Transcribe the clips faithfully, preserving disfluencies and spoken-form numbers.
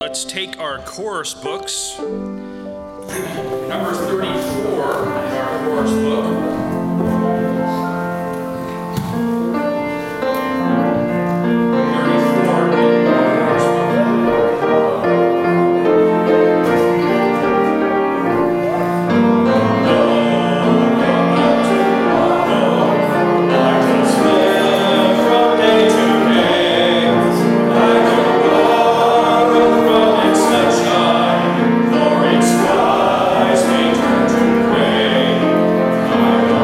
Let's take our chorus books. Number thirty-four in our chorus book. For its skies may turn to gray.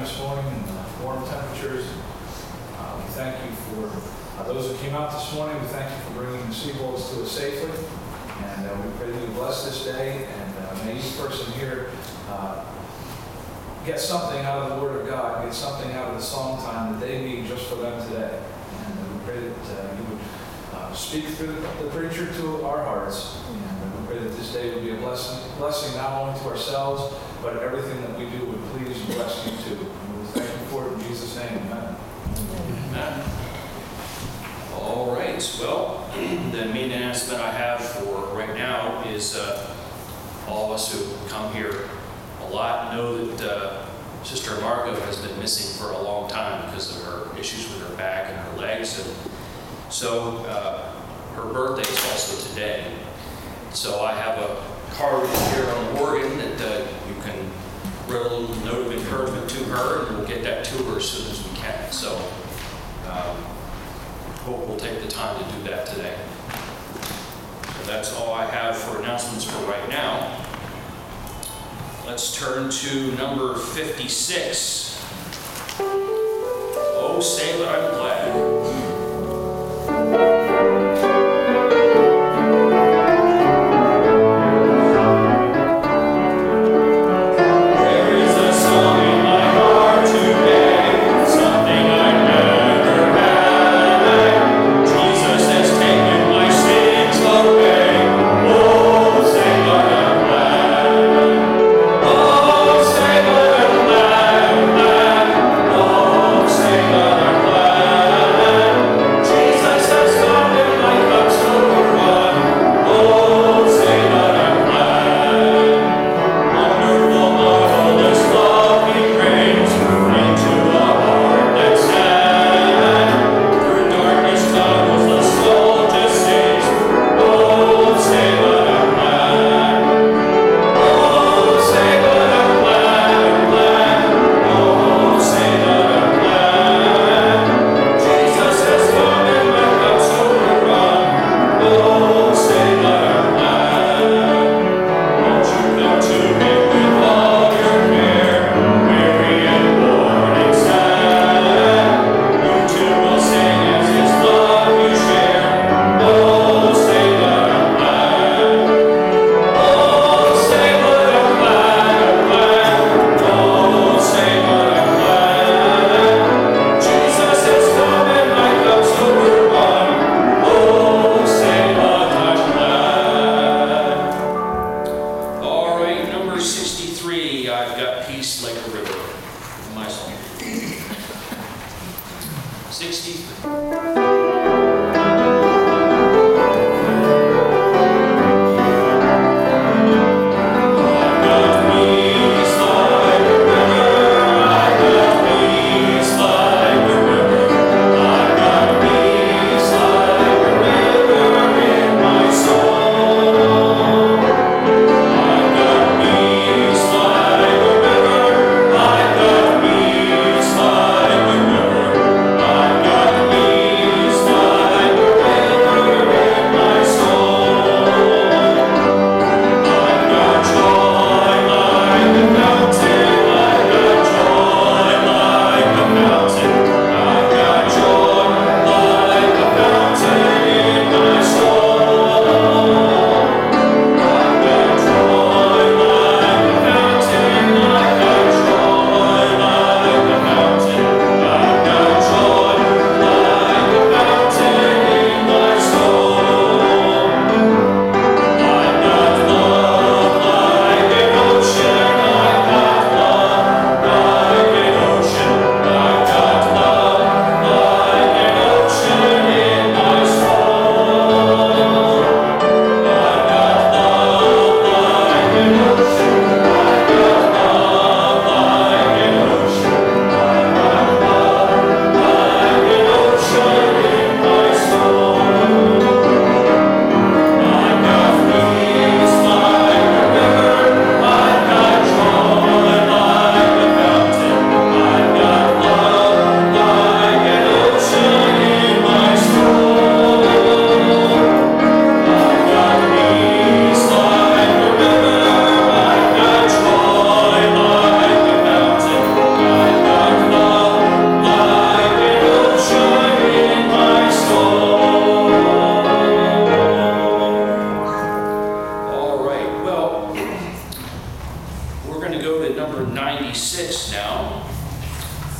this morning in the warm temperatures. Uh, we thank you for uh, those who came out this morning. We thank you for bringing the Seabolds to us safely. And uh, we pray that you bless this day, and uh, may each person here uh, get something out of the Word of God, get something out of the song time that they need just for them today. And uh, we pray that uh, you would uh, speak through the preacher to our hearts. And we pray that this day would be a blessing, blessing not only to ourselves, but everything that we do would please and bless you too. And we thank you for it in Jesus' name. Amen. Amen. All right. Well, the main announcement I have for right now is uh, all of us who come here a lot know that uh, Sister Margot has been missing for a long time because of her issues with her back and her legs. And so uh, her birthday is also today. So I have a card here on Oregon that uh, you can write a little note of encouragement to her, and we'll get that to her as soon as we can. So um, hope we'll take the time to do that today. So that's all I have for announcements for right now. Let's turn to number fifty-six. Oh, say that I'm glad. I've got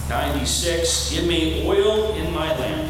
ninety-six, Give Me Oil in My Lamp.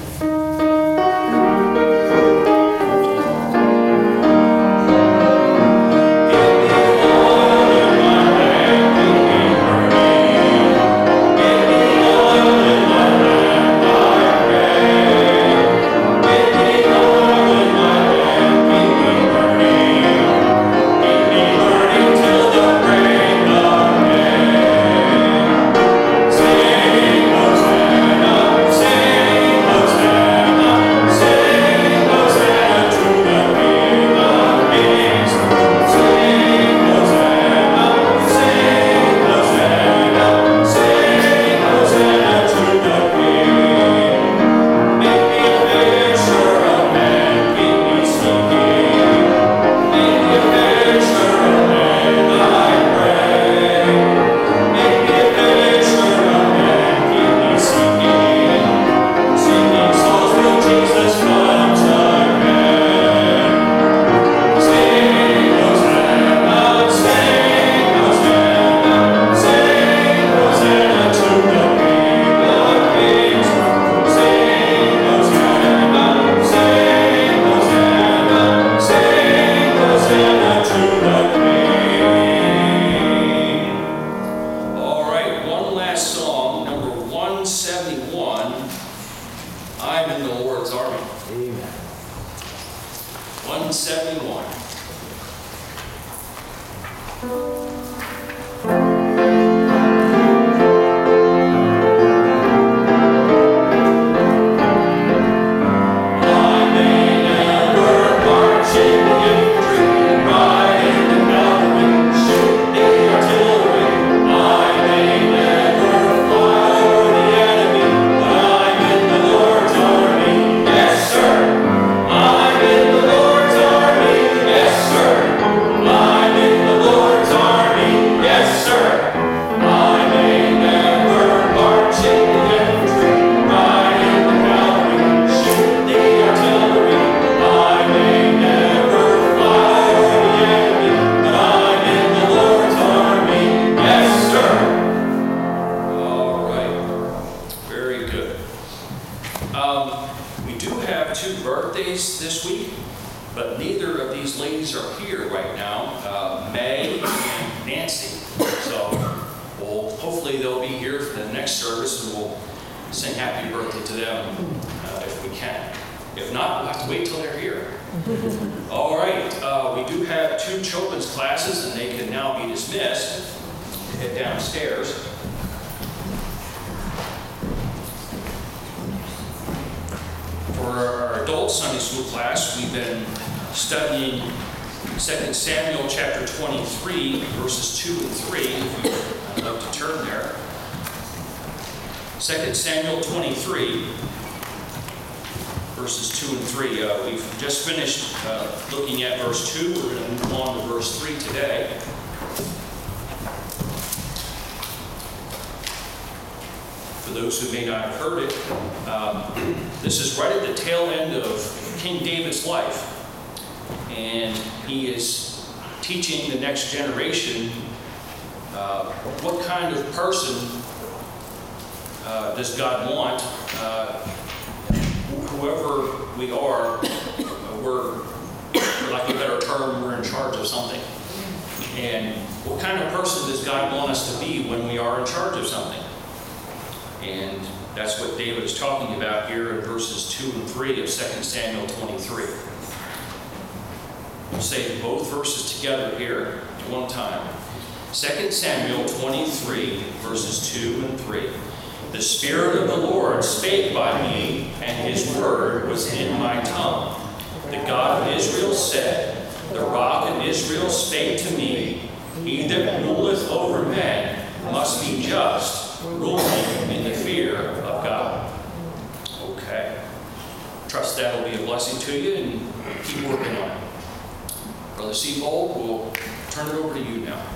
Second Samuel twenty-three, verses two and three. Uh, we've just finished uh, looking at verse two. We're going to move on to verse three today. For those who may not have heard it, um, this is right at the tail end of King David's life. And he is teaching the next generation uh, what kind of person uh, does God want. Uh, whoever we are, uh, we're, for lack of a better term, we're in charge of something. And what kind of person does God want us to be when we are in charge of something? And that's what David is talking about here in verses two and three of Second Samuel twenty-three. We'll say both verses together here at one time. Second Samuel twenty-three, verses two and three. The Spirit of the Lord spake by me, and his word was in my tongue. The God of Israel said, The rock of Israel spake to me, He that ruleth over men must be just, ruling in the fear of God. Okay. Trust that will be a blessing to you, and keep working on it. Brother Seabold, we'll turn it over to you now.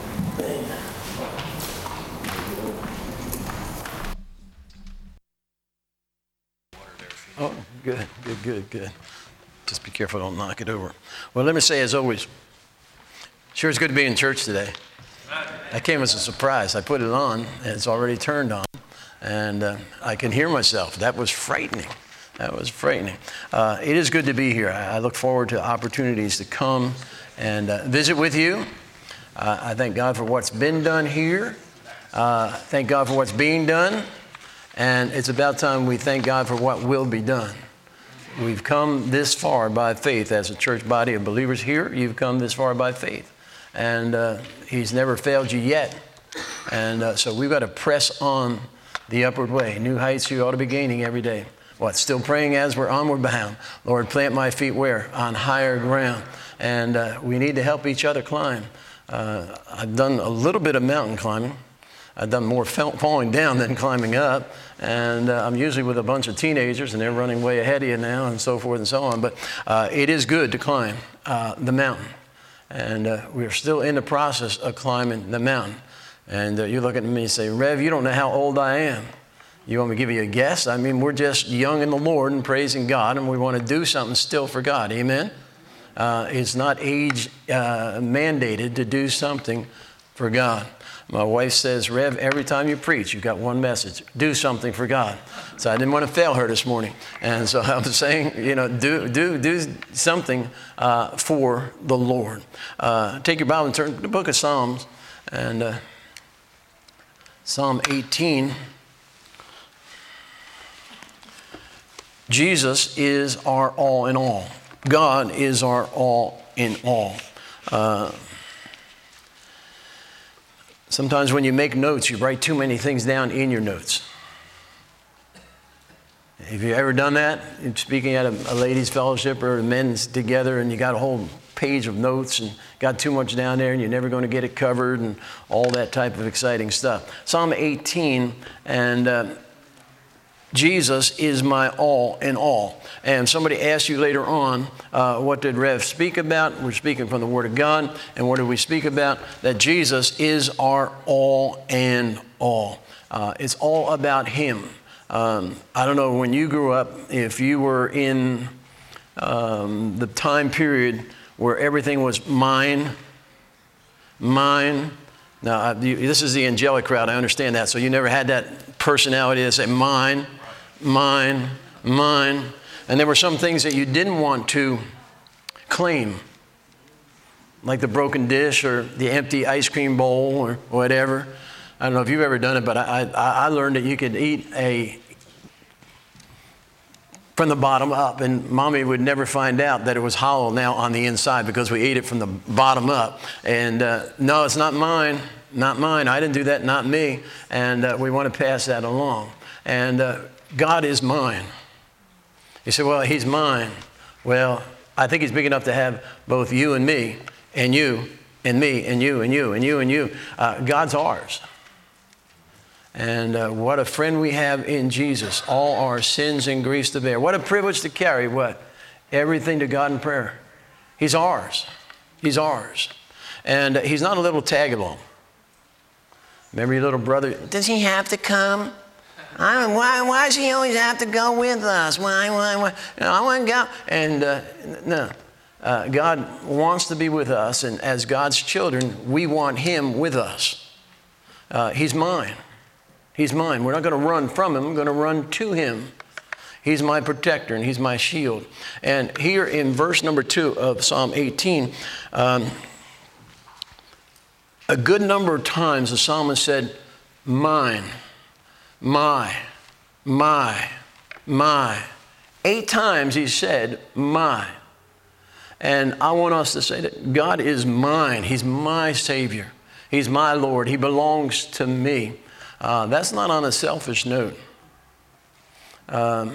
Oh, good, good, good, good. Just be careful, don't knock it over. Well, let me say, as always, sure it's good to be in church today. I came as a surprise. I put it on, and it's already turned on. And uh, I can hear myself. That was frightening. That was frightening. Uh, it is good to be here. I, I look forward to opportunities to come and uh, visit with you. Uh, I thank God for what's been done here. Uh, thank God for what's being done. And it's about time we thank God for what will be done. We've come this far by faith as a church body of believers here. You've come this far by faith. And uh, He's never failed you yet. And uh, so we've got to press on the upward way. New heights you ought to be gaining every day. What? Still praying as we're onward bound. Lord, plant my feet where? On higher ground. And uh, we need to help each other climb. Uh, I've done a little bit of mountain climbing. I've done more falling down than climbing up. And uh, I'm usually with a bunch of teenagers, and they're running way ahead of you now, and so forth and so on. But uh, it is good to climb uh, the mountain. And uh, we're still in the process of climbing the mountain. And uh, you look at me and say, Rev, you don't know how old I am. You want me to give you a guess? I mean, we're just young in the Lord and praising God, and we want to do something still for God. Amen? Uh, it's not age uh, mandated to do something for God. My wife says, Rev, every time you preach, you've got one message. Do something for God. So I didn't want to fail her this morning. And so I'm saying, you know, do do do something uh, for the Lord. Uh, take your Bible and turn to the book of Psalms. And uh, Psalm eighteen. Jesus is our all in all. God is our all in all. Uh, Sometimes when you make notes, you write too many things down in your notes. Have you ever done that? You're speaking at a, a ladies' fellowship or men's together, and you got a whole page of notes and got too much down there, and you're never going to get it covered, and all that type of exciting stuff. Psalm eighteen, and uh, Jesus is my all in all. And somebody asked you later on, uh, what did Rev speak about? We're speaking from the Word of God. And what did we speak about? That Jesus is our all and all. Uh, it's all about Him. Um, I don't know, when you grew up, if you were in um, the time period where everything was mine, mine. Now, I, you, this is the angelic crowd. I understand that. So you never had that personality to say mine, mine, mine. And there were some things that you didn't want to claim, like the broken dish or the empty ice cream bowl or whatever. I don't know if you've ever done it, but I, I, I learned that you could eat a from the bottom up, and Mommy would never find out that it was hollow now on the inside because we ate it from the bottom up. And uh, no, it's not mine, not mine. I didn't do that, not me. And uh, we want to pass that along. And uh, God is mine. You say, well, He's mine. Well, I think He's big enough to have both you and me, and you and me, and you and you and you and you. Uh, God's ours. And uh, what a friend we have in Jesus. All our sins and griefs to bear. What a privilege to carry what? Everything to God in prayer. He's ours. He's ours. And uh, He's not a little tag along. Remember your little brother? Does he have to come? I mean, why, why does he always have to go with us? Why, why, why? You know, I want to go. And uh, no, uh, God wants to be with us. And as God's children, we want Him with us. Uh, he's mine. He's mine. We're not going to run from Him. We're going to run to Him. He's my protector and He's my shield. And here in verse number two of Psalm eighteen, um, a good number of times the psalmist said, mine. My, my, my. Eight times he said, my. And I want us to say that God is mine. He's my Savior. He's my Lord. He belongs to me. Uh, that's not on a selfish note. Um,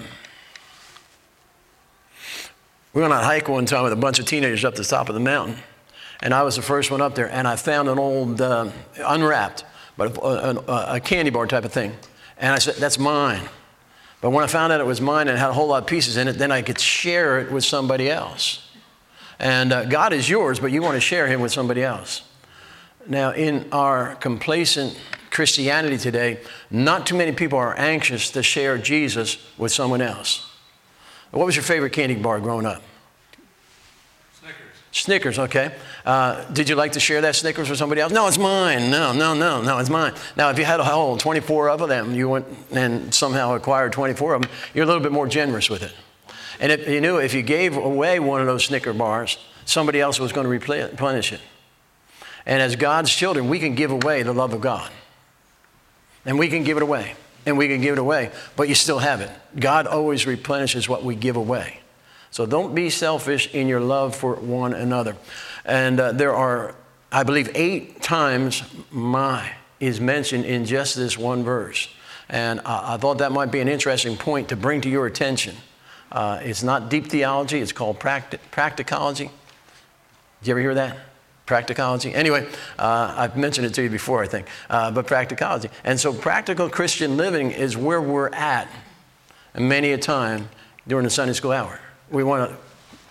we went on a hike one time with a bunch of teenagers up the top of the mountain. And I was the first one up there. And I found an old, uh, unwrapped, but a, a, a candy bar type of thing. And I said, that's mine. But when I found out it was mine and it had a whole lot of pieces in it, then I could share it with somebody else. And uh, God is yours, but you want to share Him with somebody else. Now, in our complacent Christianity today, not too many people are anxious to share Jesus with someone else. What was your favorite candy bar growing up? Snickers. Snickers, okay. Uh, did you like to share that Snickers with somebody else? No, it's mine. No, no, no, no, it's mine. Now, if you had a whole twenty-four of them, you went and somehow acquired twenty-four of them, you're a little bit more generous with it. And if you knew if you gave away one of those Snicker bars, somebody else was going to replenish it. And as God's children, we can give away the love of God. And we can give it away. And we can give it away, but you still have it. God always replenishes what we give away. So don't be selfish in your love for one another. And uh, there are, I believe, eight times my is mentioned in just this one verse. And I, I thought that might be an interesting point to bring to your attention. Uh, it's not deep theology. It's called practi- practicology. Did you ever hear that? Practicology. Anyway, uh, I've mentioned it to you before, I think, uh, but practicology. And so practical Christian living is where we're at many a time during the Sunday school hour. We want to...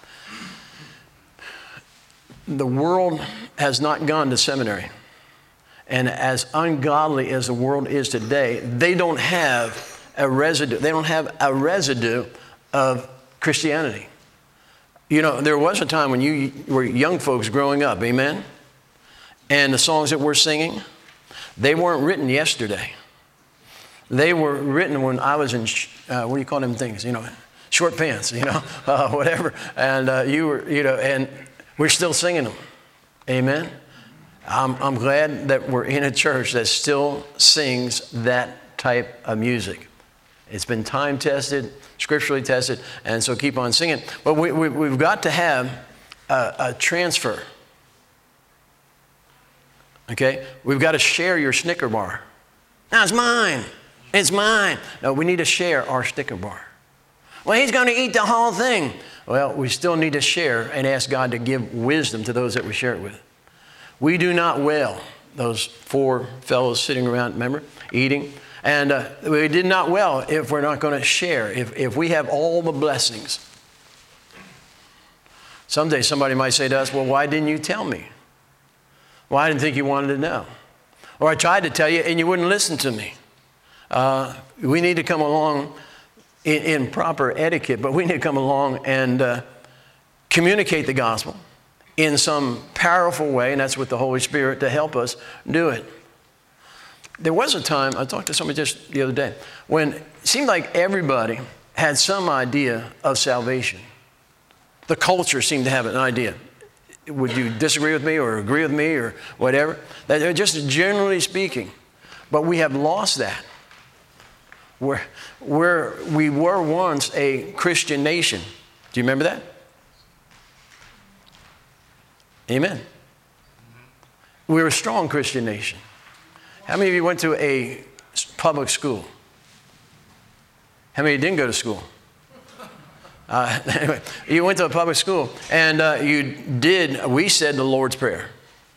The world has not gone to seminary. And as ungodly as the world is today, they don't have a residue. They don't have a residue of Christianity. You know, there was a time when you were young folks growing up, amen? And the songs that we're singing, they weren't written yesterday. They were written when I was in, uh, what do you call them things, you know, short pants, you know, uh, whatever. And uh, you were, you know, and we're still singing them, amen? I'm, I'm glad that we're in a church that still sings that type of music. It's been time tested, scripturally tested, and so keep on singing. But we, we, we've got to have a, a transfer. Okay? We've got to share your Snicker bar. No, it's mine. It's mine. No, we need to share our Snicker bar. Well, he's going to eat the whole thing. Well, we still need to share and ask God to give wisdom to those that we share it with. We do not well, those four fellows sitting around, remember, eating. And uh, we did not well if we're not going to share, if, if we have all the blessings. Someday somebody might say to us, well, why didn't you tell me? Well, I didn't think you wanted to know. Or I tried to tell you and you wouldn't listen to me. Uh, we need to come along in, in proper etiquette, but we need to come along and uh, communicate the gospel in some powerful way, and that's with the Holy Spirit to help us do it. There was a time, I talked to somebody just the other day, when it seemed like everybody had some idea of salvation. The culture seemed to have an idea. Would you disagree with me or agree with me or whatever? That just generally speaking. But we have lost that. Where, where we were once a Christian nation. Do you remember that? Amen. We were a strong Christian nation. How many of you went to a public school? How many didn't go to school? Uh, anyway, you went to a public school and uh, you did, we said the Lord's Prayer.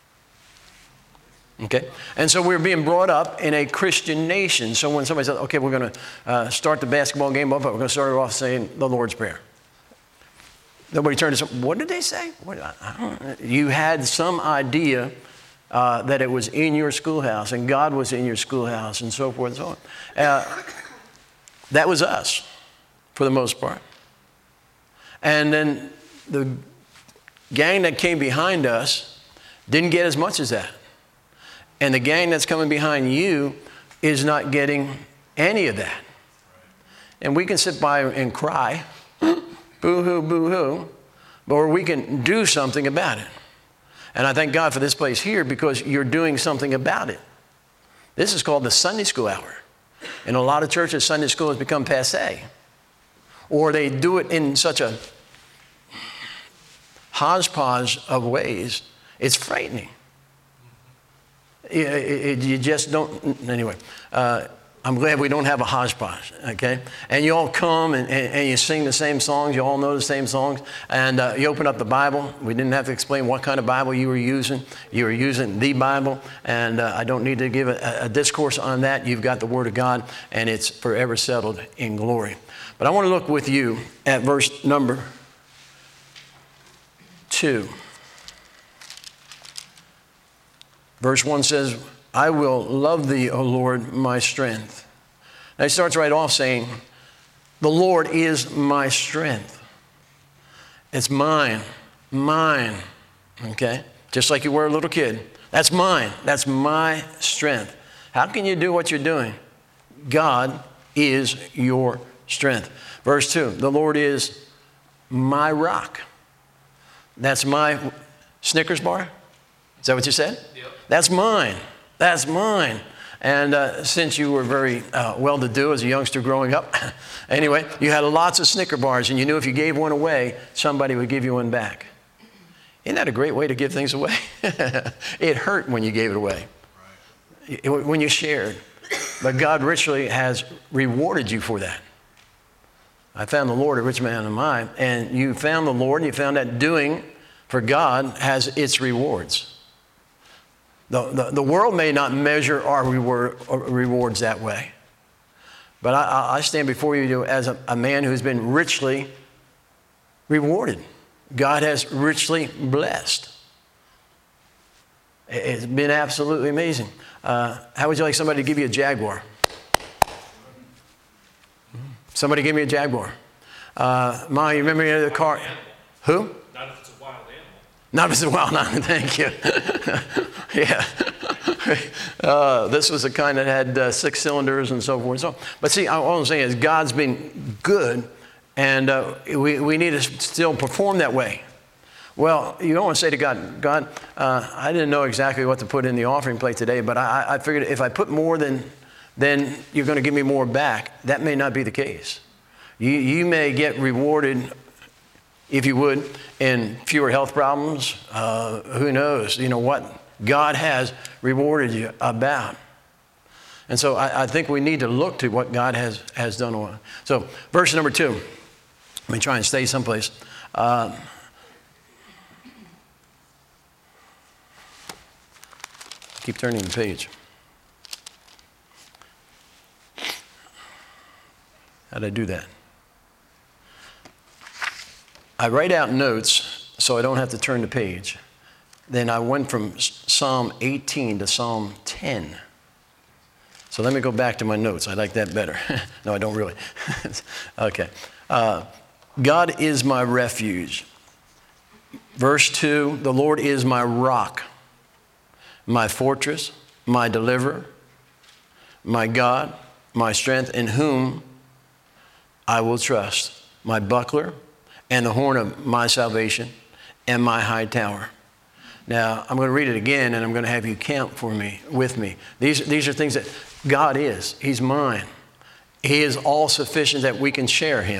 Okay? And so we were being brought up in a Christian nation. So when somebody says, okay, we're going to uh, start the basketball game up, but we're going to start it off saying the Lord's Prayer. Nobody turned to some, what did they say? What, I don't know. You had some idea uh, that it was in your schoolhouse and God was in your schoolhouse and so forth and so on. Uh, that was us, for the most part. And then the gang that came behind us didn't get as much as that. And the gang that's coming behind you is not getting any of that. And we can sit by and cry, boo-hoo, boo-hoo, or we can do something about it. And I thank God for this place here because you're doing something about it. This is called the Sunday school hour. In a lot of churches, Sunday school has become passé. Or they do it in such a hodgepodge of ways, it's frightening. It, it, you just don't, anyway, uh, I'm glad we don't have a hodgepodge, okay? And you all come and, and, and you sing the same songs, you all know the same songs, and uh, you open up the Bible. We didn't have to explain what kind of Bible you were using. You were using the Bible, and uh, I don't need to give a, a discourse on that. You've got the Word of God, and it's forever settled in glory. But I want to look with you at verse number two. Verse one says, I will love thee, O Lord, my strength. Now he starts right off saying, the Lord is my strength. It's mine, mine. Okay? Just like you were a little kid. That's mine. That's my strength. How can you do what you're doing? God is your strength. Verse two, the Lord is my rock. That's my Snickers bar? Is that what you said? Yep. That's mine. That's mine. And uh, since you were very uh, well-to-do as a youngster growing up, anyway, you had lots of Snicker bars, and you knew if you gave one away, somebody would give you one back. Isn't that a great way to give things away? It hurt when you gave it away, right. it, when you shared. But God richly has rewarded you for that. I found the Lord a rich man am I, and you found the Lord, and you found that doing for God has its rewards. The, the, the world may not measure our reward, rewards that way. But I, I stand before you as a, a man who's been richly rewarded. God has richly blessed. It's been absolutely amazing. Uh, how would you like somebody to give you a Jaguar? Somebody give me a Jaguar. Uh, Ma, you remember the car? Who? Not if it's a wild animal. Not if it's a wild animal, thank you. Yeah. Uh, this was the kind that had uh, six cylinders and so forth and so on. But see, all I'm saying is God's been good, and uh, we, we need to still perform that way. Well, you don't want to say to God, God, uh, I didn't know exactly what to put in the offering plate today, but I, I figured if I put more than, then you're going to give me more back. That may not be the case. You, you may get rewarded, if you would, in fewer health problems. Uh, who knows, you know, what God has rewarded you about. And so I, I think we need to look to what God has, has done on. So verse number two, let me try and stay someplace. Uh, keep turning the page. How did I do that? I write out notes so I don't have to turn the page. Then I went from Psalm eighteen to Psalm ten. So let me go back to my notes. I like that better. No, I don't really. Okay. Uh, God is my refuge. Verse two, the Lord is my rock, my fortress, my deliverer, my God, my strength, in whom I will trust, my buckler and the horn of my salvation and my high tower. Now, I'm going to read it again, and I'm going to have you count for me, with me. These, these are things that God is. He's mine. He is all sufficient that we can share him.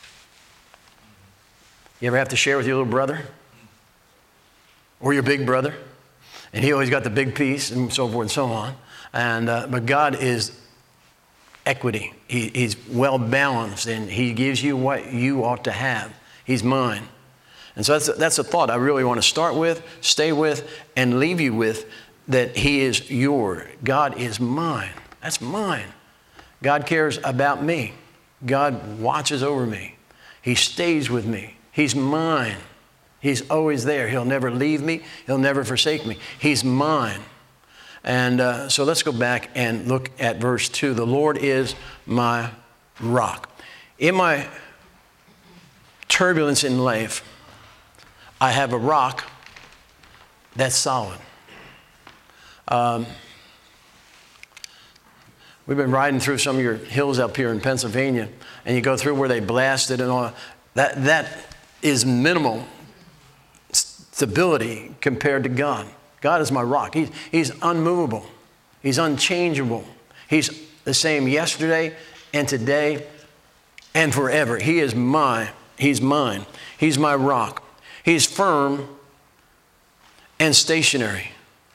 You ever have to share with your little brother? Or your big brother? And he always got the big piece, and so forth and so on. And, uh, but God is equity. He, he's well balanced, and he gives you what you ought to have. He's mine. And so that's a, that's a thought I really want to start with, stay with, and leave you with, that he is your. God is mine. That's mine. God cares about me. God watches over me. He stays with me. He's mine. He's always there. He'll never leave me. He'll never forsake me. He's mine. And uh, so let's go back and look at verse two. The Lord is my rock. In my turbulence in life, I have a rock that's solid. Um, we've been riding through some of your hills up here in Pennsylvania, and you go through where they blasted and all. That, that is minimal stability compared to God. God is my rock. He's, he's unmovable. He's unchangeable. He's the same yesterday and today and forever. He is mine. He's mine. He's my rock. He's firm and stationary.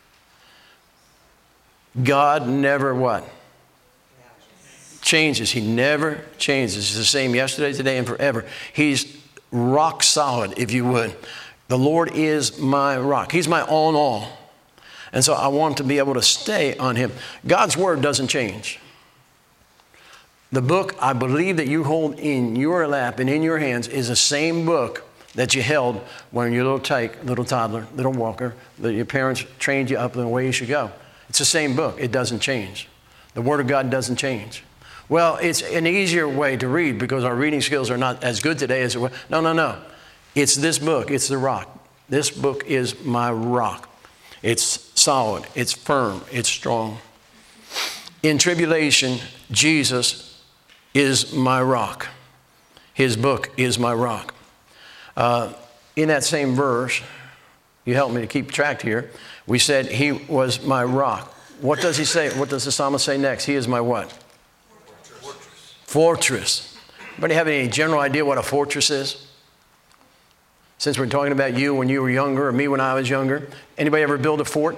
God never what? Changes. He never changes. He's the same yesterday, today, and forever. He's rock solid, if you would. The Lord is my rock. He's my all in all. And so I want to be able to stay on him. God's word doesn't change. The book I believe that you hold in your lap and in your hands is the same book that you held when you're a little tyke, little toddler, little walker, that your parents trained you up in the way you should go. It's the same book. It doesn't change. The Word of God doesn't change. Well, it's an easier way to read because our reading skills are not as good today as it was. No, no, no. It's this book. It's the rock. This book is my rock. It's solid, it's firm, it's strong. In tribulation, Jesus is my rock. His book is my rock. Uh, in that same verse, you helped me to keep track here, we said he was my rock. What does he say? What does the psalmist say next? He is my what? Fortress. Fortress. Anybody have any general idea what a fortress is? Since we're talking about you when you were younger or me when I was younger. Anybody ever build a fort?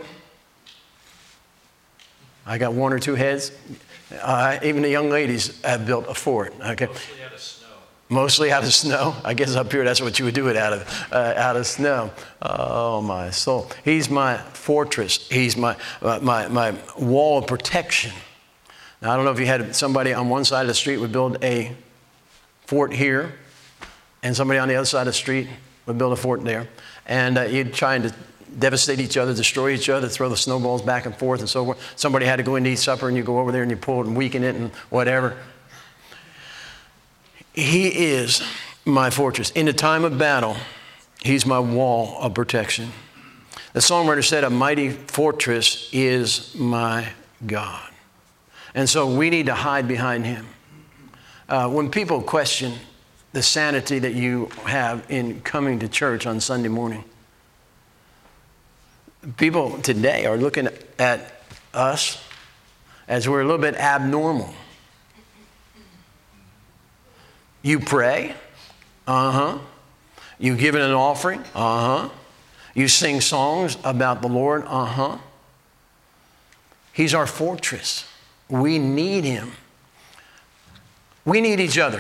I got one or two heads. Uh, even the young ladies have built a fort. Okay. Mostly out of snow. Mostly out of snow. I guess up here that's what you would do it out of, uh, out of snow. Oh my soul. He's my fortress. He's my, uh, my, my wall of protection. Now I don't know if you had somebody on one side of the street would build a fort here, and somebody on the other side of the street would build a fort there. And uh, you'd try to devastate each other, destroy each other, throw the snowballs back and forth and so forth. Somebody had to go in to eat supper, and you go over there and you pull it and weaken it and whatever. He is my fortress. In the time of battle, he's my wall of protection. The songwriter said, a mighty fortress is my God. And so we need to hide behind him. Uh, when people question the sanity that you have in coming to church on Sunday morning, people today are looking at us as we're a little bit abnormal. You pray? Uh-huh. You give it an offering? Uh-huh. You sing songs about the Lord? Uh-huh. He's our fortress. We need him. We need each other.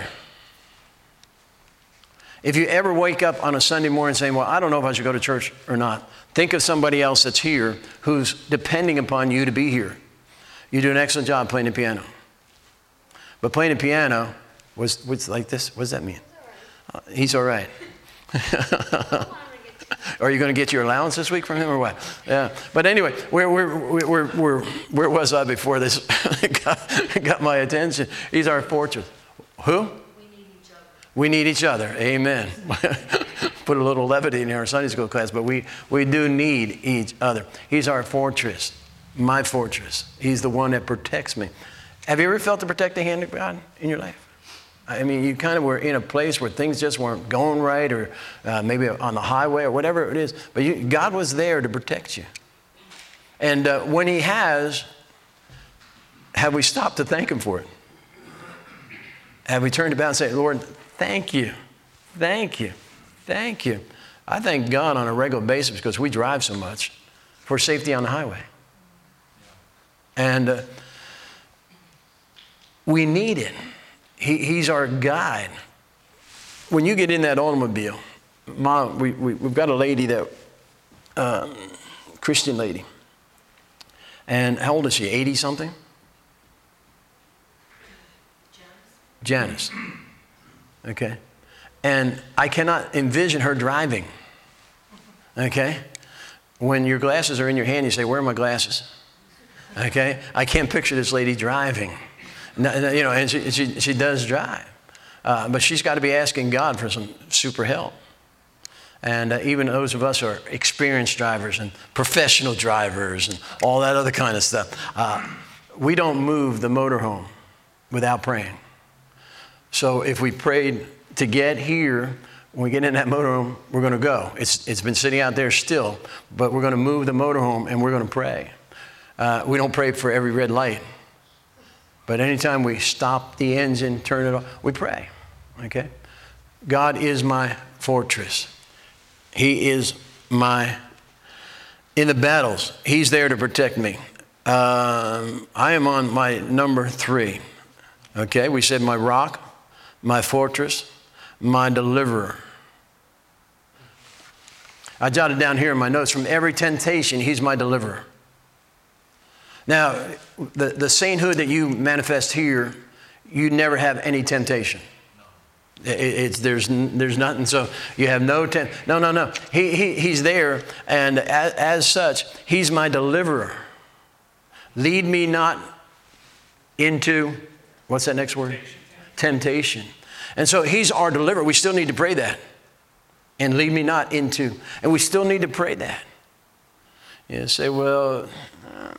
If you ever wake up on a Sunday morning saying, well, I don't know if I should go to church or not, think of somebody else that's here who's depending upon you to be here. You do an excellent job playing the piano. But playing the piano was, was like this. What does that mean? Uh, he's all right. Are you going to get your allowance this week from him or what? Yeah. But anyway, where, where, where, where, where was I before this got, got my attention? He's our fortress. Who? We need each other. Amen. Put a little levity in our Sunday school class, but we, we do need each other. He's our fortress, my fortress. He's the one that protects me. Have you ever felt the protecting hand of God in your life? I mean, you kind of were in a place where things just weren't going right, or uh, maybe on the highway or whatever it is, but you, God was there to protect you. And uh, when he has, have we stopped to thank him for it? Have we turned about and said, Lord, thank you, thank you, thank you. I thank God on a regular basis because we drive so much for safety on the highway. And uh, we need it. He, he's our guide. When you get in that automobile, Mom, we, we, we've got a lady that, uh, Christian lady. And how old is she, eighty something? Janice. Janice. Okay. And I cannot envision her driving. Okay. When your glasses are in your hand, you say, where are my glasses? Okay. I can't picture this lady driving. No, no, you know, and she, she, she does drive. Uh, but she's got to be asking God for some super help. And uh, even those of us who are experienced drivers and professional drivers and all that other kind of stuff, uh, we don't move the motorhome without praying. So if we prayed to get here, when we get in that motorhome, we're going to go. It's, it's been sitting out there still, but we're going to move the motorhome and we're going to pray. Uh, we don't pray for every red light. But anytime we stop the engine, turn it off, we pray, okay? God is my fortress. He is my, in the battles, he's there to protect me. Um, I am on my number three, okay? We said my rock, my fortress, my deliverer. I jotted down here in my notes, from every temptation, he's my deliverer. Now, the, the sainthood that you manifest here, you never have any temptation. It, it's, there's, there's nothing, so you have no temp. No, no, no. He, he, he's there, and as, as such, he's my deliverer. Lead me not into, what's that next word? Temptation. Temptation. And so he's our deliverer. We still need to pray that. and lead me not into. And we still need to pray that. You say, well, uh,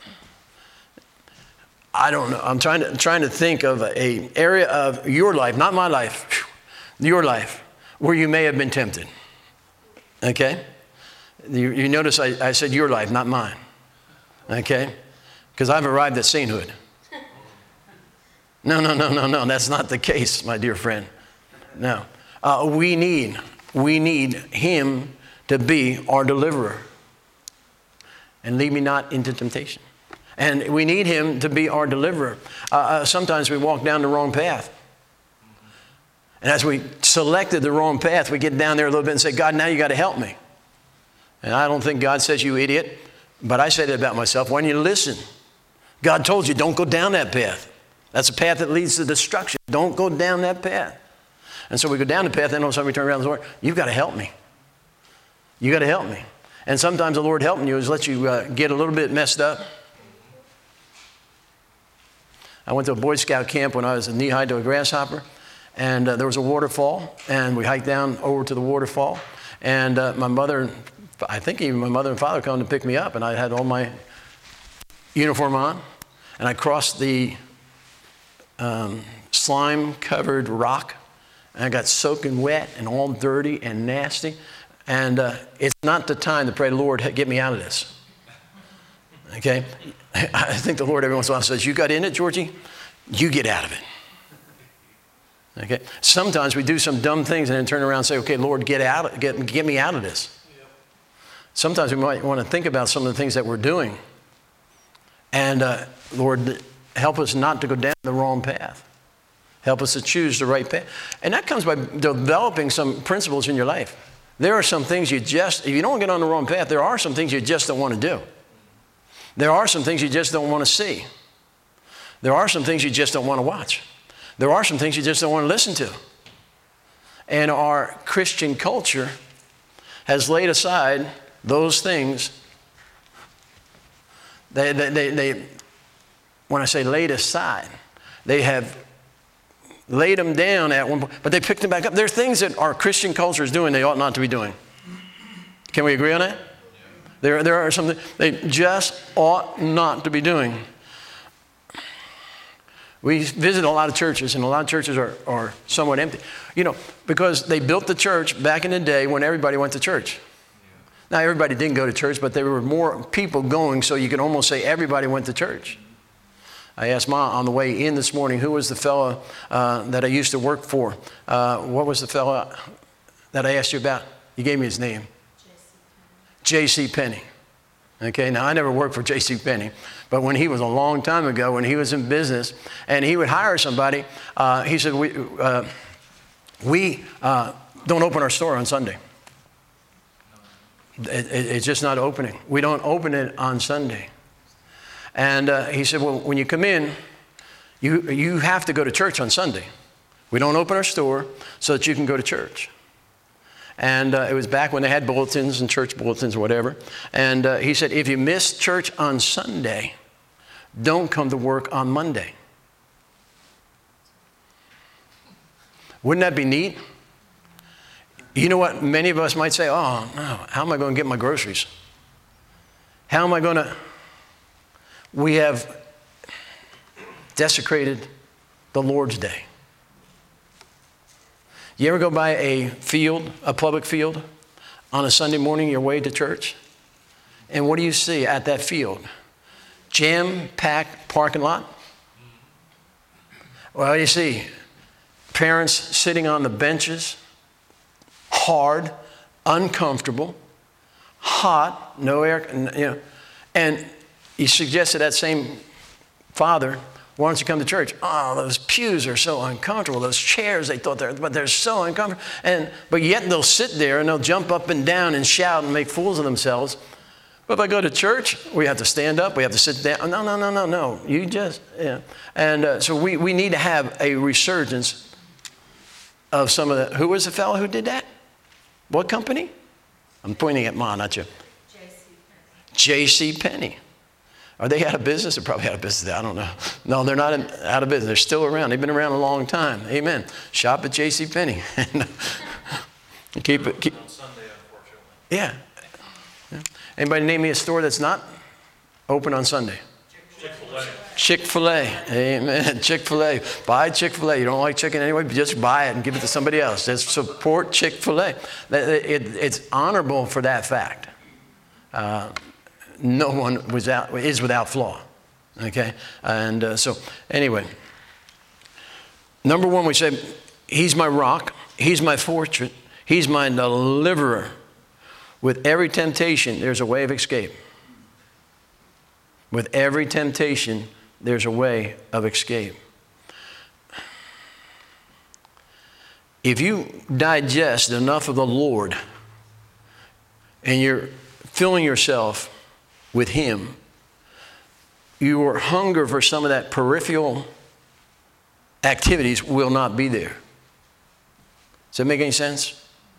I don't know. I'm trying to trying to think of a area of your life, not my life, your life, where you may have been tempted. Okay? You, you notice I, I said your life, not mine. Okay? Because I've arrived at sainthood. No, no, no, no, no. That's not the case, my dear friend. No. Uh, we need, we need him to be our deliverer. And lead me not into temptation. And we need him to be our deliverer. Uh, uh, sometimes we walk down the wrong path. And as we selected the wrong path, we get down there a little bit and say, God, now you got to help me. And I don't think God says, you idiot. But I said it about myself. Why don't you listen? God told you, don't go down that path. That's a path that leads to destruction. Don't go down that path. And so we go down the path, and all of a sudden we turn around and say, Lord, you've got to help me. You got to help me. And sometimes the Lord helping you is let you uh, get a little bit messed up. I went to a Boy Scout camp when I was knee-high to a grasshopper, and uh, there was a waterfall, and we hiked down over to the waterfall, and uh, my mother, I think even my mother and father come to pick me up, and I had all my uniform on, and I crossed the um, slime-covered rock, and I got soaking wet and all dirty and nasty, and uh, it's not the time to pray, Lord, get me out of this. Okay? I think the Lord every once in a while says, you got in it, Georgie? You get out of it. Okay? Sometimes we do some dumb things and then turn around and say, okay, Lord, get out, get, get me out of this. Sometimes we might want to think about some of the things that we're doing. And uh, Lord, help us not to go down the wrong path. Help us to choose the right path. And that comes by developing some principles in your life. There are some things you just, if you don't get on the wrong path, there are some things you just don't want to do. There are some things you just don't want to see. There are some things you just don't want to watch. There are some things you just don't want to listen to. And our Christian culture has laid aside those things. They, they, they, they, when I say laid aside, they have laid them down at one point, but they picked them back up. There are things that our Christian culture is doing they ought not to be doing. Can we agree on that? There, there are some they just ought not to be doing. We visit a lot of churches, and a lot of churches are, are somewhat empty. You know, because they built the church back in the day when everybody went to church. Now, everybody didn't go to church, but there were more people going, so you could almost say everybody went to church. I asked Ma on the way in this morning, who was the fellow uh, that I used to work for? Uh, what was the fellow that I asked you about? You gave me his name. J C Penney. Okay, now I never worked for J C Penney, but when he was a long time ago, when he was in business, and he would hire somebody, uh, he said, we, uh, we uh, don't open our store on Sunday. It, it, it's just not opening. We don't open it on Sunday. And uh, he said, well, when you come in, you, you have to go to church on Sunday. We don't open our store so that you can go to church. And uh, it was back when they had bulletins and church bulletins or whatever. And uh, he said, if you miss church on Sunday, don't come to work on Monday. Wouldn't that be neat? You know what? Many of us might say, oh, no, how am I going to get my groceries? How am I going to... We have desecrated the Lord's Day. You ever go by a field, a public field, on a Sunday morning, your way to church? And what do you see at that field? Jam-packed parking lot? Well, you see parents sitting on the benches, hard, uncomfortable, hot, no air, you know, and you suggest to that same father, why don't you come to church? Oh, those pews are so uncomfortable. Those chairs, they thought they're, but they're so uncomfortable. And, but yet they'll sit there and they'll jump up and down and shout and make fools of themselves. But if I go to church, we have to stand up, we have to sit down. No, no, no, no, no. You just, yeah. And uh, so we, we need to have a resurgence of some of the, who was the fellow who did that? What company? I'm pointing at Ma, not you. J C Penney. Are they out of business? They're probably out of business. I don't know. No, they're not in, out of business. They're still around. They've been around a long time. Amen. Shop at J C Penney. Keep it. Keep, Yeah. Yeah. Anybody name me a store that's not open on Sunday? Chick-fil-A. Chick-fil-A. Amen. Chick-fil-A. Buy Chick-fil-A. You don't like chicken anyway, but just buy it and give it to somebody else. Just support Chick-fil-A. It, it, it's honorable for that fact. Uh, no one was out, is without flaw. Okay? And uh, so, anyway. Number one, we say, He's my rock. He's my fortress. He's my deliverer. With every temptation, there's a way of escape. With every temptation, there's a way of escape. If you digest enough of the Lord and you're filling yourself with Him, your hunger for some of that peripheral activities will not be there. Does that make any sense?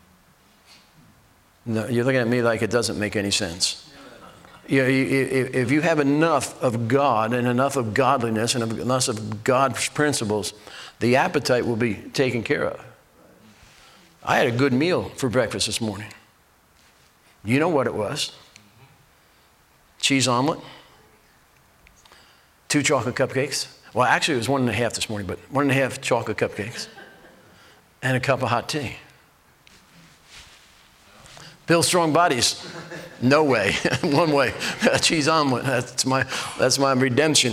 No, you're looking at me like it doesn't make any sense. You know, if you have enough of God and enough of godliness and enough of God's principles, the appetite will be taken care of. I had a good meal for breakfast this morning. You know what it was? Cheese omelet, two chocolate cupcakes. Well, actually it was one and a half this morning, but one and a half chocolate cupcakes and a cup of hot tea. Build strong bodies. No way. One way. A cheese omelet. That's my, that's my redemption.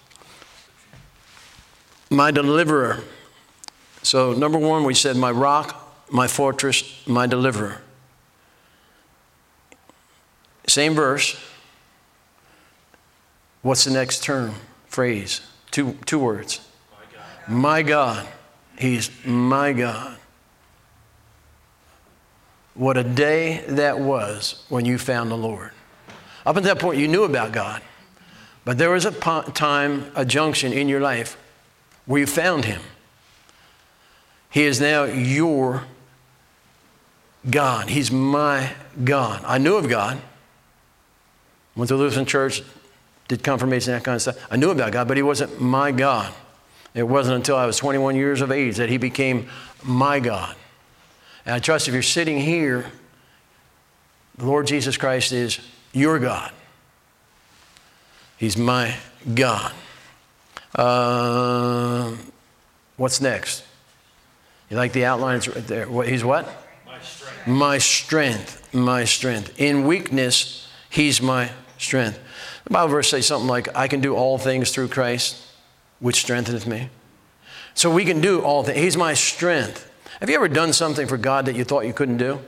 My deliverer. So number one, we said my rock, my fortress, my deliverer. Same verse. What's the next term, phrase? Two, two words. My God. My God. He's my God. What a day that was when you found the Lord. Up until that point, you knew about God. But there was a time, a junction in your life where you found Him. He is now your God. He's my God. I knew of God. Went to Lutheran church, did confirmation, that kind of stuff. I knew about God, but He wasn't my God. It wasn't until I was twenty-one years of age that He became my God. And I trust if you're sitting here, the Lord Jesus Christ is your God. He's my God. Uh, what's next? You like the outline? It's right there. What, he's what? My strength. My strength. My strength. In weakness, He's my strength. The Bible verse says something like, I can do all things through Christ, which strengtheneth me. So we can do all things. He's my strength. Have you ever done something for God that you thought you couldn't do?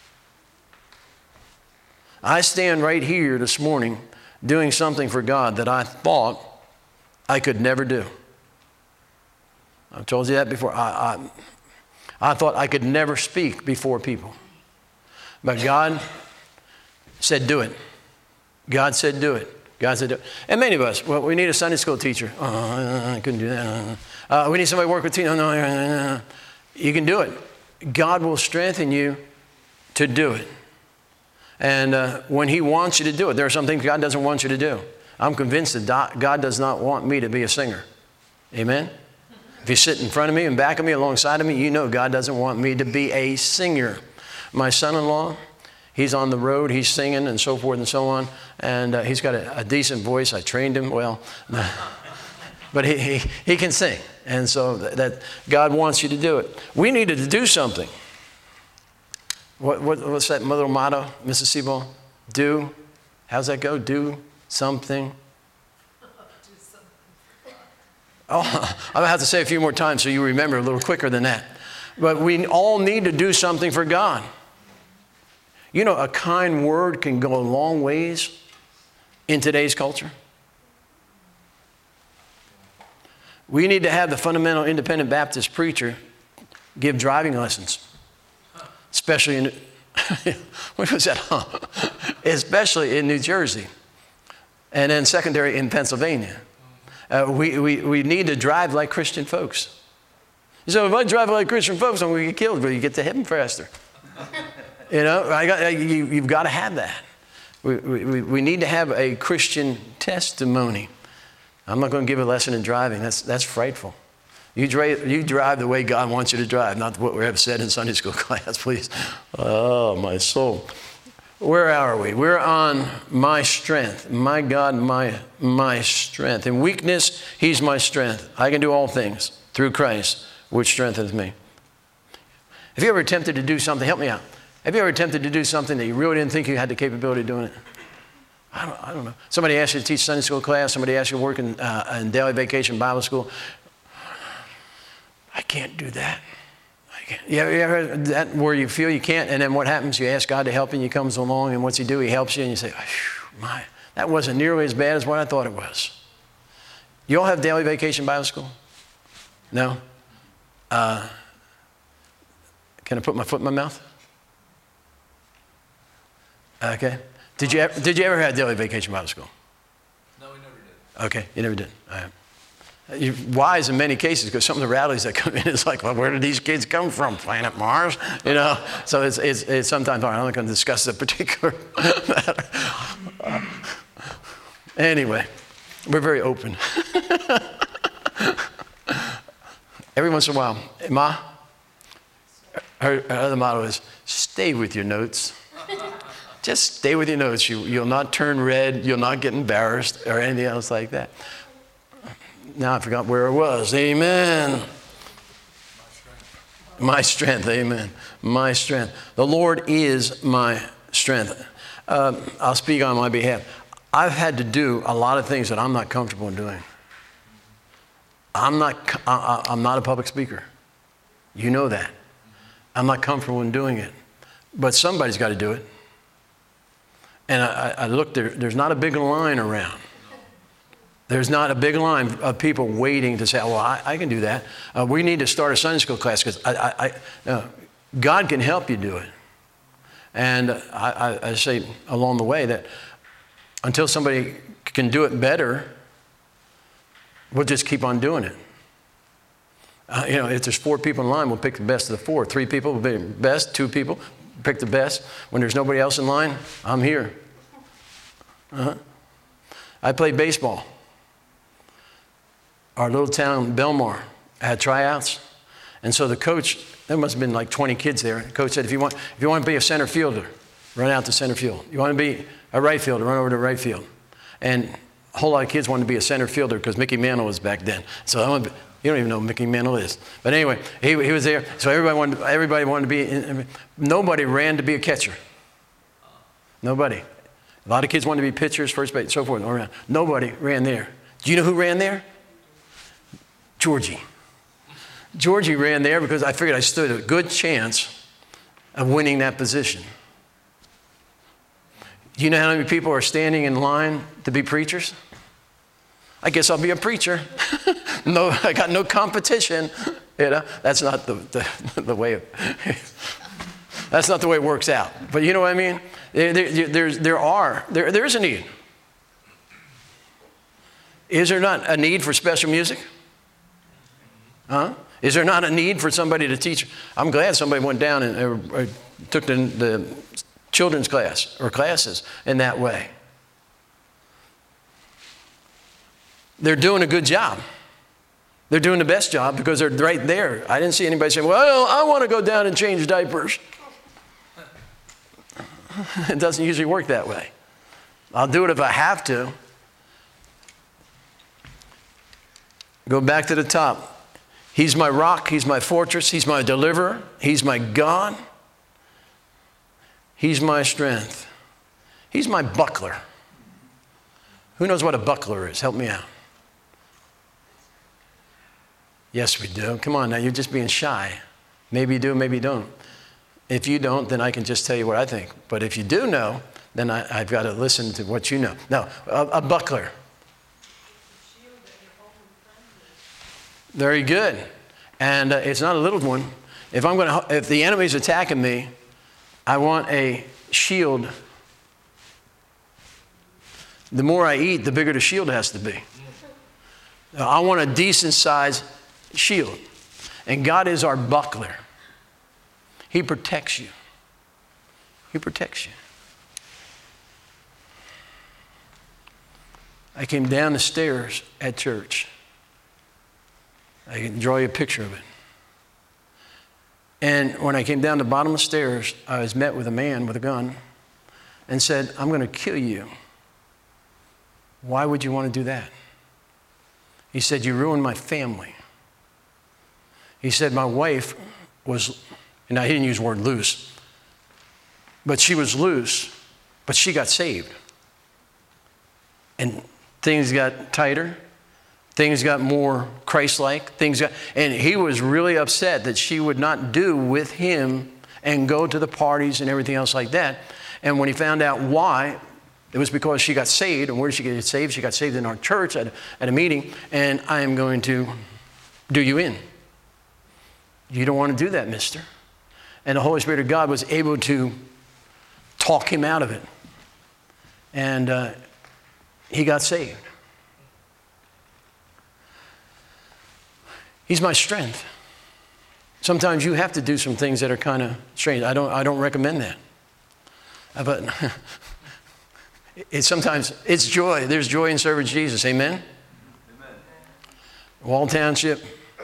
I stand right here this morning doing something for God that I thought I could never do. I've told you that before. I, I, I thought I could never speak before people. But God said, do it. God said, do it. God said, do it. And many of us, well, we need a Sunday school teacher. Oh, I couldn't do that. Uh, we need somebody to work with team. No, no, no, no. You can do it. God will strengthen you to do it. And uh, when He wants you to do it, there are some things God doesn't want you to do. I'm convinced that God does not want me to be a singer. Amen? If you sit in front of me and back of me, alongside of me, you know God doesn't want me to be a singer. My son-in-law, he's on the road, he's singing and so forth and so on. And uh, he's got a, a decent voice. I trained him well. But he, he, he can sing. And so that, that God wants you to do it. We needed to do something. What, what, what's that little motto, Missus Seabold? Do. How's that go? Do something. Oh, I'm going to have to say a few more times so you remember a little quicker than that. But we all need to do something for God. You know, a kind word can go a long ways in today's culture. We need to have the fundamental independent Baptist preacher give driving lessons, especially in, what was that? Huh? Especially in New Jersey, and then secondary in Pennsylvania. Uh, we, we, we need to drive like Christian folks. So if I drive like Christian folks, I'm going to get killed, but you get to heaven faster. You know, I got, you, you've got to have that. We, we, we need to have a Christian testimony. I'm not going to give a lesson in driving. That's, that's frightful. You drive, you drive the way God wants you to drive, not what we have said in Sunday school class, please. Oh, my soul. Where are we? We're on my strength. My God, my, my strength. In weakness, he's my strength. I can do all things through Christ, which strengthens me. Have you ever attempted to do something? Help me out. Have you ever attempted to do something that you really didn't think you had the capability of doing it? I don't, I don't know. Somebody asked you to teach Sunday school class. Somebody asked you to work in, uh, in daily vacation Bible school. I can't do that. You ever, you ever heard that where you feel you can't, and then what happens? You ask God to help you, and he comes along, and what's he do? He helps you, and you say, my, that wasn't nearly as bad as what I thought it was. You all have daily vacation Bible school? No? Uh, can I put my foot in my mouth? Okay. Did you ever, did you ever have daily vacation Bible school? No, we never did. Okay, you never did. All right. You're wise in many cases because some of the rallies that come in, it's like, well, where did these kids come from? Planet Mars? You know? So it's, it's, it's sometimes hard. I'm not going to discuss the particular matter. Uh, anyway, we're very open. Every once in a while, Ma, her, her other motto is, stay with your notes. Just stay with your notes. You, you'll not turn red. You'll not get embarrassed or anything else like that. Now I forgot where it was. Amen. My strength. Amen. My strength. The Lord is my strength. Uh, I'll speak on my behalf. I've had to do a lot of things that I'm not comfortable in doing. I'm not, I, I'm not a public speaker. You know that. I'm not comfortable in doing it. But somebody's got to do it. And I, I looked there, there's not a big line around. There's not a big line of people waiting to say, well, I, I can do that. Uh, we need to start a Sunday school class because I, I, I, uh, God can help you do it. And I, I, I say along the way that until somebody can do it better, we'll just keep on doing it. Uh, you know, if there's four people in line, we'll pick the best of the four. Three people will be the best, two people, pick the best. When there's nobody else in line, I'm here. Uh-huh. I played baseball. Our little town, Belmar, had tryouts. And so the coach, there must have been like twenty kids there. The coach said, if you want, if you want to be a center fielder, run out to center field. You want to be a right fielder, run over to right field. And a whole lot of kids wanted to be a center fielder because Mickey Mantle was back then. So I want to be, you don't even know who Mickey Mantle is. But anyway, he, he was there. So everybody wanted, everybody wanted to be, in, nobody ran to be a catcher. Nobody. A lot of kids wanted to be pitchers, first base, so forth. Around. Nobody ran there. Do you know who ran there? Georgie. Georgie ran there because I figured I stood a good chance of winning that position. Do you know how many people are standing in line to be preachers? I guess I'll be a preacher. No, I got no competition. You know, that's not the, the, the way it, that's not the way it works out. But you know what I mean? There, there, there's, there are, there, there is a need. Is there not a need for special music? Huh? Is there not a need for somebody to teach? I'm glad somebody went down and uh, uh, took the, the children's class or classes in that way. They're doing a good job. They're doing the best job because they're right there. I didn't see anybody say, well, I want to go down and change diapers. It doesn't usually work that way. I'll do it if I have to. Go back to the top. He's my rock. He's my fortress. He's my deliverer. He's my God. He's my strength. He's my buckler. Who knows what a buckler is? Help me out. Yes, we do. Come on now, you're just being shy. Maybe you do, maybe you don't. If you don't, then I can just tell you what I think. But if you do know, then I, I've got to listen to what you know. Now, a, a buckler. Very good. And uh, it's not a little one. If I'm going to, if the enemy's attacking me, I want a shield. The more I eat, the bigger the shield has to be. I want a decent sized shield. And God is our buckler. He protects you. He protects you. I came down the stairs at church. I can draw you a picture of it. And when I came down the bottom of the stairs, I was met with a man with a gun. and said, I'm going to kill you. Why would you want to do that? He said, you ruined my family. He said, my wife was, and I didn't use the word loose, but she was loose, but she got saved. And things got tighter. Things got more Christ-like. Things got, and he was really upset that she would not do with him and go to the parties and everything else like that. And when he found out why, it was because she got saved. And where did she get saved? She got saved in our church at a, at a meeting. And I am going to do you in. You don't want to do that, mister. And the Holy Spirit of God was able to talk him out of it. And uh, he got saved. He's my strength. Sometimes you have to do some things that are kind of strange. I don't, I don't recommend that. Uh, But it's sometimes, it's joy. There's joy in serving Jesus. Amen? Amen. Wall Township,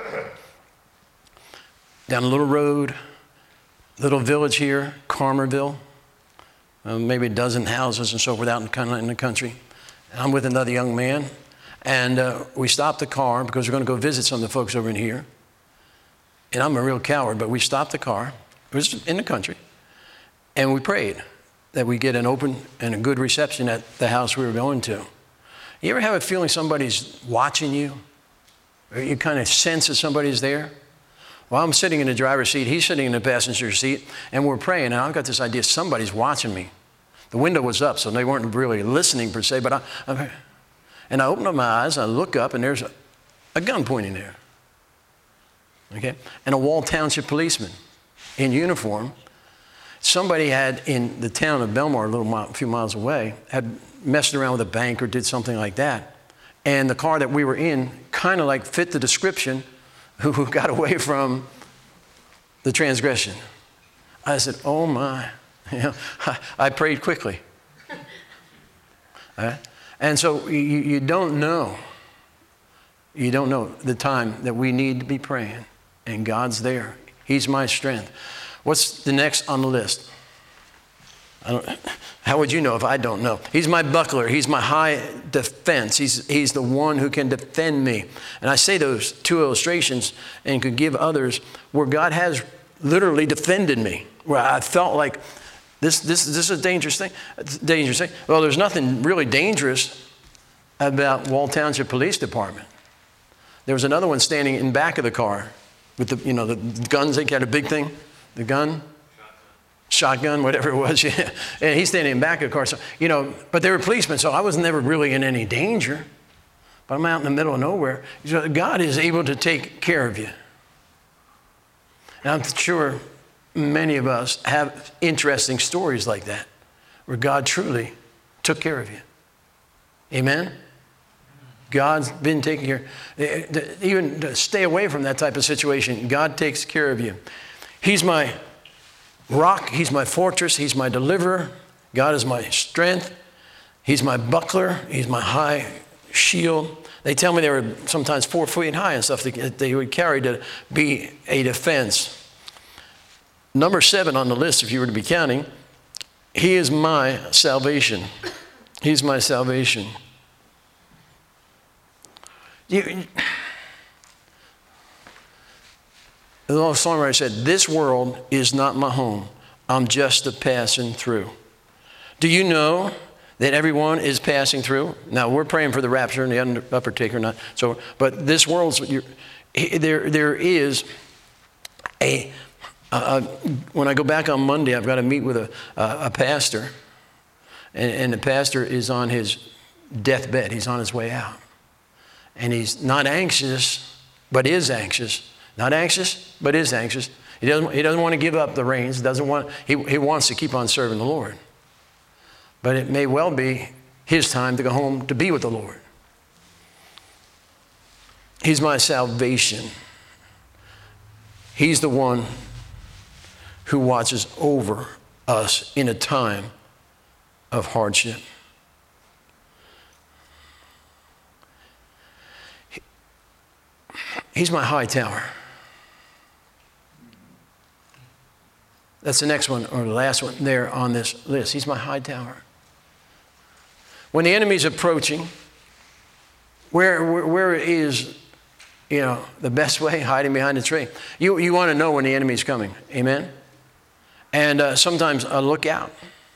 down a little road, little village here, Carmerville, uh, maybe a dozen houses and so forth out in, kind of in the country. And I'm with another young man. And uh, we stopped the car because we're going to go visit some of the folks over in here. And I'm a real coward, but we stopped the car. It was in the country. And we prayed that we get an open and a good reception at the house we were going to. You ever have a feeling somebody's watching you? Or you kind of sense that somebody's there? Well, I'm sitting in the driver's seat. He's sitting in the passenger seat. And we're praying. And I've got this idea, somebody's watching me. The window was up, so they weren't really listening per se. But I, I'm... And I open up my eyes, I look up, and there's a, a gun pointing there. Okay? And a Wall Township policeman in uniform. Somebody had, in the town of Belmar, a little mile, a few miles away, had messed around with a bank or did something like that. And the car that we were in kind of like fit the description who got away from the transgression. I said, oh my. You know, I, I prayed quickly. All right? And so you, you don't know, you don't know the time that we need to be praying. And God's there. He's my strength. What's the next on the list? I don't, how would you know if I don't know? He's my buckler. He's my high defense. He's, he's the one who can defend me. And I say those two illustrations and could give others where God has literally defended me, where I felt like, This, this, this is a dangerous thing. Dangerous thing. Well, there's nothing really dangerous about Wall Township Police Department. There was another one standing in back of the car with the, you know, the guns. They had a big thing, the gun, shotgun, shotgun whatever it was. Yeah. And he's standing in back of the car. So, you know, but they were policemen, so I was never really in any danger. But I'm out in the middle of nowhere. So God is able to take care of you. And I'm sure many of us have interesting stories like that, where God truly took care of you. Amen? God's been taking care. Even to stay away from that type of situation, God takes care of you. He's my rock. He's my fortress. He's my deliverer. God is my strength. He's my buckler. He's my high shield. They tell me they were sometimes four feet high and stuff that they would carry to be a defense. Number seven on the list, if you were to be counting, he is my salvation. He's my salvation. You, the old songwriter said, this world is not my home. I'm just a passing through. Do you know that everyone is passing through? Now, we're praying for the rapture and the upper taker, not so. But this world's, you're, there, there is a... Uh, when I go back on Monday, I've got to meet with a, uh, a pastor, and, and the pastor is on his deathbed. He's on his way out. And he's not anxious, but is anxious. Not anxious, but is anxious. He doesn't, he doesn't want to give up the reins. Doesn't want, he, he wants to keep on serving the Lord. But it may well be his time to go home to be with the Lord. He's my salvation. He's the one who watches over us in a time of hardship. He's my high tower. That's the next one, or the last one there on this list. He's my high tower. When the enemy's approaching, where, where, where is, you know, the best way? Hiding behind a tree. You, you want to know when the enemy's coming. Amen? And uh, sometimes uh, look out.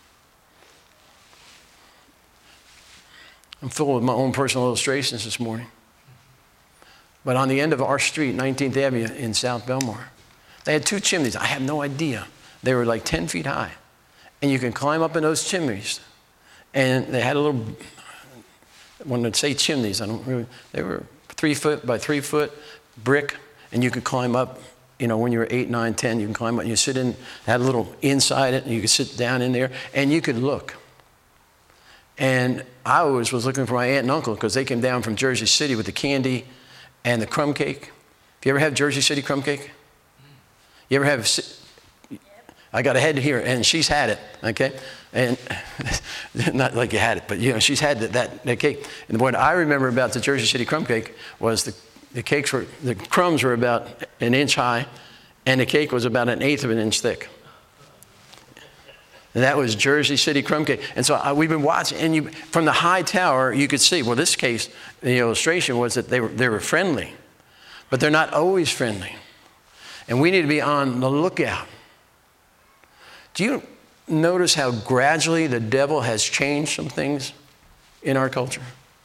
I'm full of my own personal illustrations this morning. But on the end of our street, nineteenth Avenue in South Belmar, they had two chimneys. I have no idea. They were like ten feet high. And you can climb up in those chimneys. And they had a little, when I'd say chimneys, I don't really, they were three foot by three foot brick. And you could climb up, you know, when you were eight, nine, ten, you can climb up and you sit in, had a little inside it, and you could sit down in there and you could look. And I always was looking for my aunt and uncle because they came down from Jersey City with the candy and the crumb cake. Have you ever had Jersey City crumb cake? You ever have, I got ahead here, and she's had it, okay? And not like you had it, but you know, she's had that, that, that cake. And what I remember about the Jersey City crumb cake was the, the cakes were, the crumbs were about an inch high, and the cake was about an eighth of an inch thick. And that was Jersey City crumb cake. And so I, we've been watching, and you, from the high tower, you could see, well, this case, the illustration was that they were, they were friendly, but they're not always friendly. And we need to be on the lookout. Do you notice how gradually the devil has changed some things in our culture?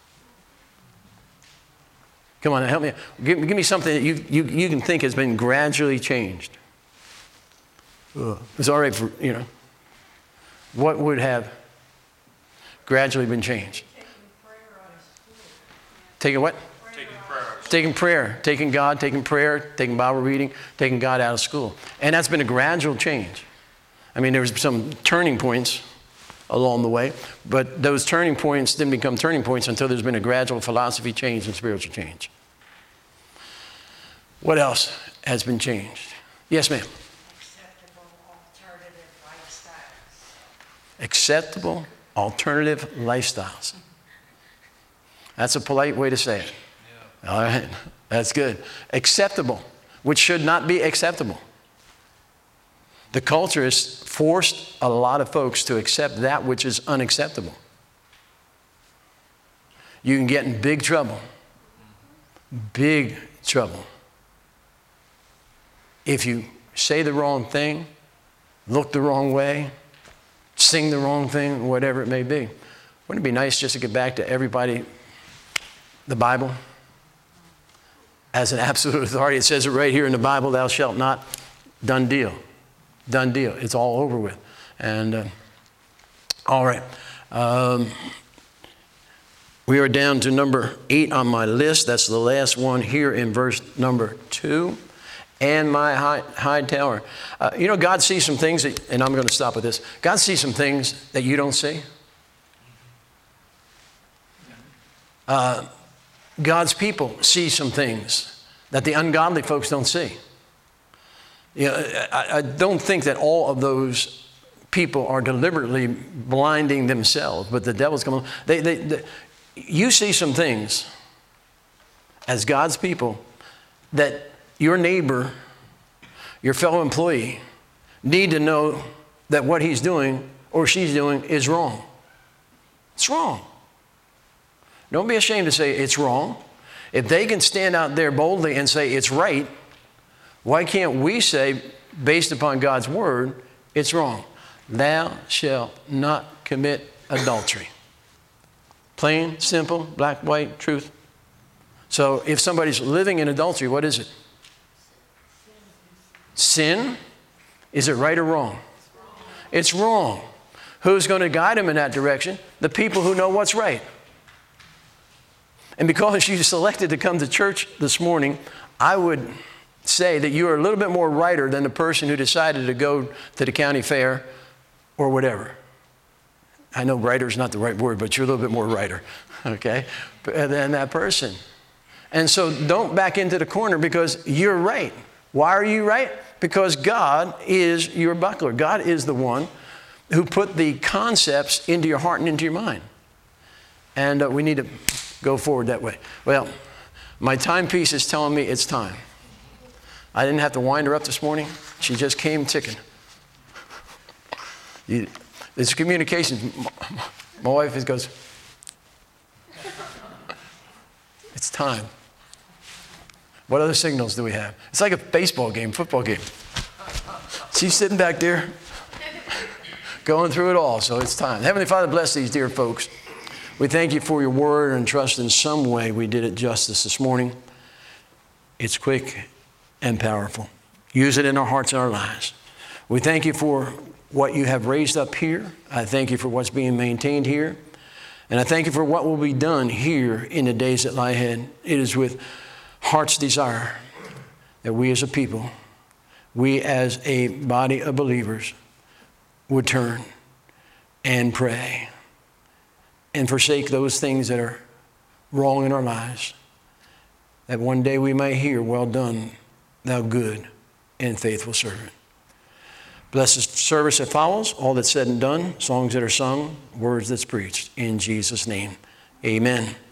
Come on, help me. Give, give me something that you, you, you can think has been gradually changed. Ugh. It's all right for, you know. What would have gradually been changed? Taking prayer out of school. Taking what? Taking prayer. Taking prayer. Taking God, taking prayer, taking Bible reading, taking God out of school. And that's been a gradual change. I mean, there was some turning points along the way, but those turning points didn't become turning points until there's been a gradual philosophy change and spiritual change. What else has been changed? Yes, ma'am. Acceptable alternative lifestyles. That's a polite way to say it. Yeah. All right, that's good. Acceptable, which should not be acceptable. The culture has forced a lot of folks to accept that which is unacceptable. You can get in big trouble, big trouble, if you say the wrong thing, look the wrong way, sing the wrong thing, whatever it may be. Wouldn't it be nice just to get back to everybody, the Bible, as an absolute authority? It says it right here in the Bible, thou shalt not. Done deal. Done deal. It's all over with. And, uh, all right. Um, we are down to number eight on my list. That's the last one here in verse number two. And my high, high tower. Uh, you know, God sees some things, that, and I'm going to stop with this. God sees some things that you don't see. Uh, God's people see some things that the ungodly folks don't see. You know, I, I don't think that all of those people are deliberately blinding themselves, but the devil's coming. They, they, they, you see some things as God's people that your neighbor, your fellow employee, need to know that what he's doing or she's doing is wrong. It's wrong. Don't be ashamed to say it's wrong. If they can stand out there boldly and say it's right, why can't we say, based upon God's word, it's wrong? Thou shalt not commit adultery. Plain, simple, black, white, truth. So if somebody's living in adultery, what is it? Sin? Is it right or wrong? It's wrong. Who's going to guide them in that direction? The people who know what's right. And because you selected to come to church this morning, I would say that you are a little bit more righter than the person who decided to go to the county fair or whatever. I know righter is not the right word, but you're a little bit more righter, okay, than that person. And so don't back into the corner because you're right. Why are you right? Because God is your buckler. God is the one who put the concepts into your heart and into your mind. And uh, we need to go forward that way. Well, my timepiece is telling me it's time. I didn't have to wind her up this morning. She just came ticking. You, it's communication. My wife just goes, it's time. What other signals do we have? It's like a baseball game, football game. She's sitting back there going through it all, so it's time. Heavenly Father, bless these dear folks. We thank you for your word and trust in some way we did it justice this morning. It's quick and powerful. Use it in our hearts and our lives. We thank you for what you have raised up here. I thank you for what's being maintained here. And I thank you for what will be done here in the days that lie ahead. It is with heart's desire that we as a people, we as a body of believers would turn and pray and forsake those things that are wrong in our lives, that one day we may hear, well done, thou good and faithful servant. Bless the service that follows, all that's said and done, songs that are sung, words that's preached. In Jesus' name, amen.